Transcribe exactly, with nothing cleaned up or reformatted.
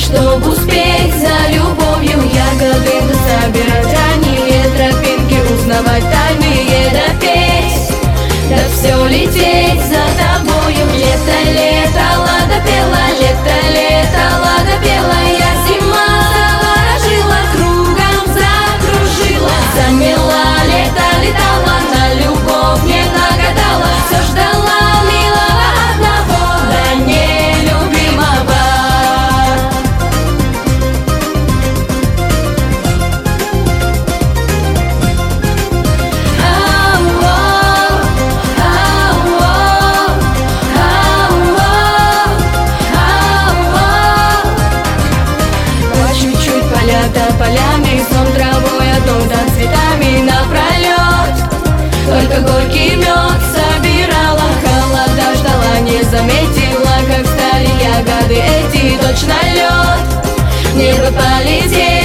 Чтоб успеть за любовью, ягоды собирать, ранние тропинки узнавать, тайные допеть, да все лететь за тобою. Лето, лето, лада пела, лето, лето, лада пела, я зима заворожила, кругом закружила, замела, лето летала, на любовь не нагадала, все ждала милого одного, да нелюбимого. Полята полями, сон травой, а дом да цветами напролет. Только горький мед собирала, холода ждала, не заметила, как стали ягоды эти точно лед. В небо полетели